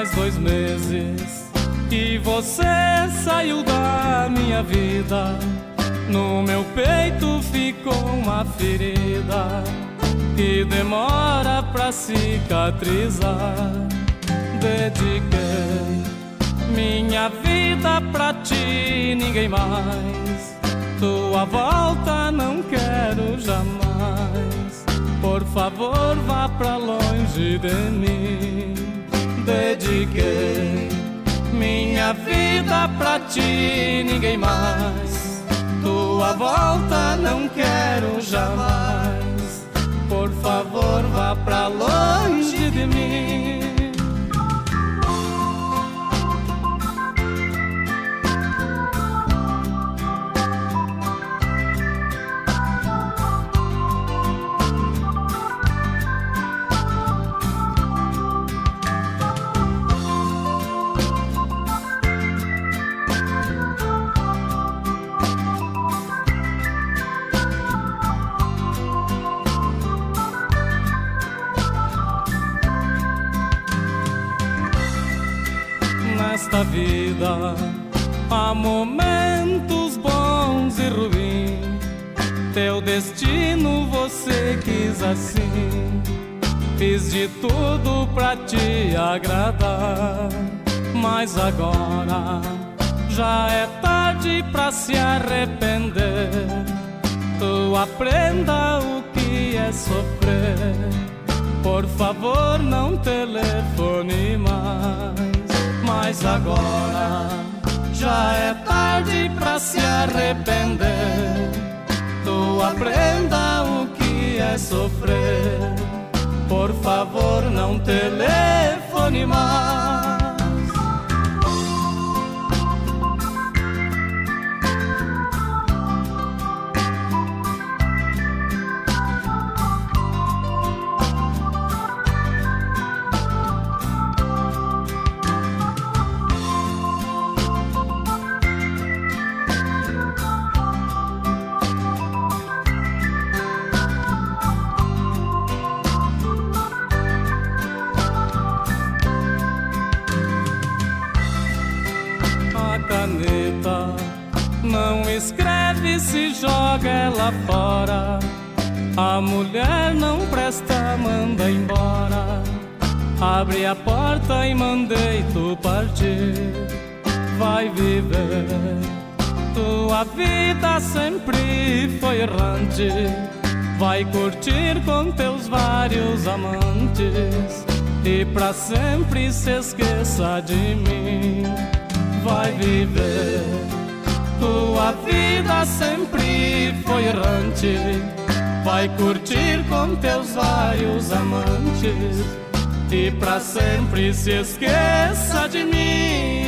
Faz 2 meses que você saiu da minha vida. No meu peito ficou uma ferida que demora pra cicatrizar. Dediquei minha vida pra ti, ninguém mais. Tua volta não quero jamais. Por favor, vá pra longe de mim. Dediquei minha vida pra ti, ninguém mais. Tua volta não quero jamais. Por favor, vá pra longe de mim. Nesta vida há momentos bons e ruins. Teu destino você quis assim. Fiz de tudo pra te agradar, mas agora já é tarde pra se arrepender. Tu aprenda o que é sofrer. Por favor, não telefone mais. Mas agora já é tarde pra se arrepender. Tu aprenda o que é sofrer. Por favor, não telefone mais. Caneta não escreve, se joga ela fora. A mulher não presta, manda embora. Abre a porta e mandei tu partir. Vai viver, tua vida sempre foi errante. Vai curtir com teus vários amantes e pra sempre se esqueça de mim. Vai viver, tua vida sempre foi errante. Vai curtir com teus vários amantes e pra sempre se esqueça de mim.